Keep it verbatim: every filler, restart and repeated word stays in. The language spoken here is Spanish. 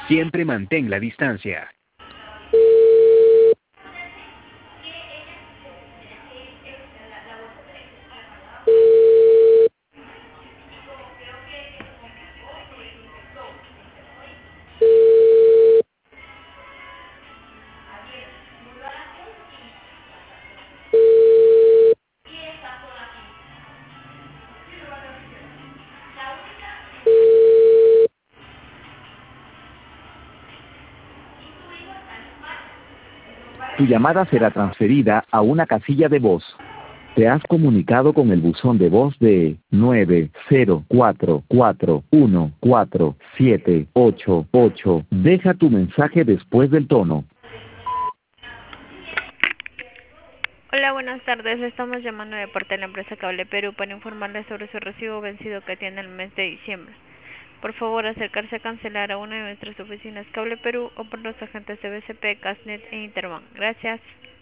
Siempre mantén la distancia. Tu llamada será transferida a una casilla de voz. Te has comunicado con el buzón de voz de nueve cero cuatro cuatro uno cuatro siete ocho ocho. Deja tu mensaje después del tono. Hola, buenas tardes. Estamos llamando de parte de la empresa Cable Perú para informarles sobre su recibo vencido que tiene el mes de diciembre. Por favor, acercarse a cancelar a una de nuestras oficinas Cable Perú o por los agentes de B C P, Casnet e Interbank. Gracias.